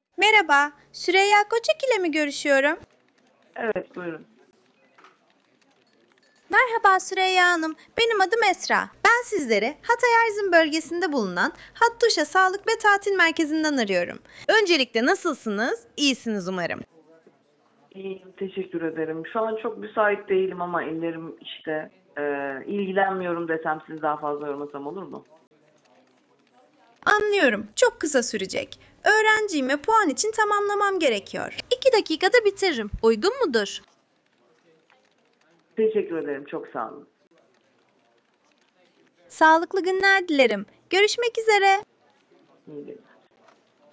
Merhaba, Süreyya Koçak ile mi görüşüyorum? Evet, buyurun. Merhaba Süreyya Hanım, benim adım Esra. Ben sizleri Hatay Erzin bölgesinde bulunan Hattuşa Sağlık ve Tatil Merkezi'nden arıyorum. Öncelikle nasılsınız? İyisiniz umarım. İyiyim, teşekkür ederim. Şu an çok müsait değilim ama ellerim işte. İlgilenmiyorum desem sizi daha fazla yormasam olur mu? Anlıyorum, çok kısa sürecek. Öğrenciyim ve puan için tamamlamam gerekiyor. 2 dakikada bitiririm. Uygun mudur? Teşekkür ederim, çok sağ olun. Sağlıklı günler dilerim. Görüşmek üzere. İyi günler.